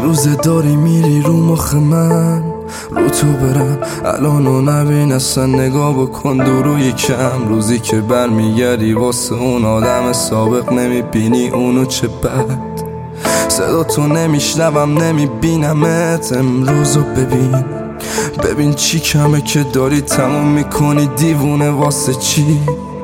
روز داری میری رو مخ من، رو تو برم الانو نبین اصلا، نگاه بکن دورو یکم. روزی که برمیگردی واسه اون آدم سابق نمیبینی اونو، چه بد صدا تو نمیشنوم نمیبینمت. امروزو ببین چی کمه که داری تموم میکنی دیوونه، واسه چی؟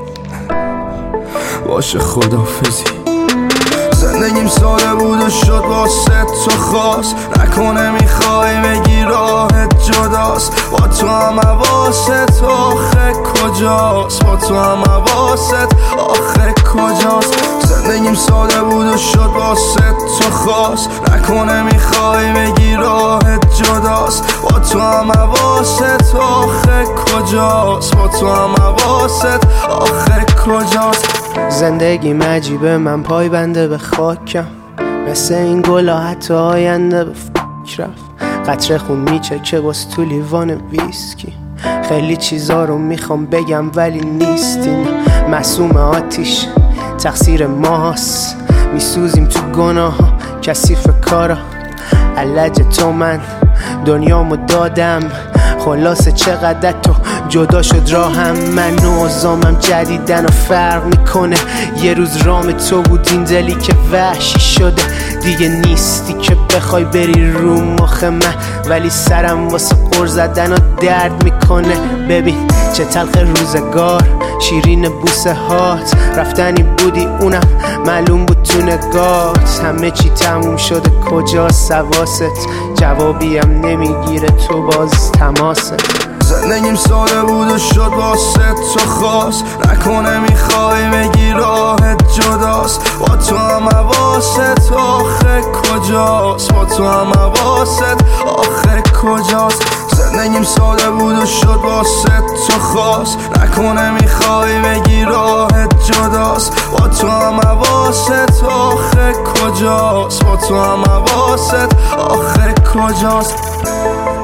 باشه خدافزی. زندگیم ساده بود و شد واسه تو خاص، نکنه میخوای بگی راحت جداست. با تو هم حواست آخه کجاست، با تو هم حواست آخه کجاست. زندگیم ساده بود و شد واسه تو خاص، نکنه میخوای بگی راحت جداست. با تو هم حواست آخه کجاست، با تو هم حواست آخه کجاست. زندگی عجیبه، من پای بنده به خاکم، مثل این گلا حتی آینده به فکر رفت. قطره خون میچکه باز تو لیوان ویسکی، خیلی چیزا رو میخوام بگم ولی نیستیم. معصوم آتیش تقصیر ماست، میسوزیم تو گناه ها کثیف کارا. علج تو من دنیامو دادم، خلاصه چقدر تو جدا شد راهم. من و اوزامم جدیدن و فرق میکنه، یه روز رام تو بود این دلی که وحشی شده. دیگه نیستی که بخوای بری رو مخ من، ولی سرم واسه قر زدن و درد میکنه. ببین چه تلخ روزگار، شیرین بوسه هات، رفتنی بودی اونم معلوم بود تو نگات. همه چی تموم شده کجاست حواست، جوابیم نمیگیره تو باز تماست. زندگیم ساده بود و شد واسه تو خاص، نکنه میخوای بگی راحت جداست. با تو هم حواست آخه کجاست، با تو هم حواست آخه کجاست. زندگیم ساده بود و شد واسه تو خاص، نکنه میخوای بگی راحت جداست. با تو هم حواست آخه کجاست، با تو هم حواست آخه کجاست.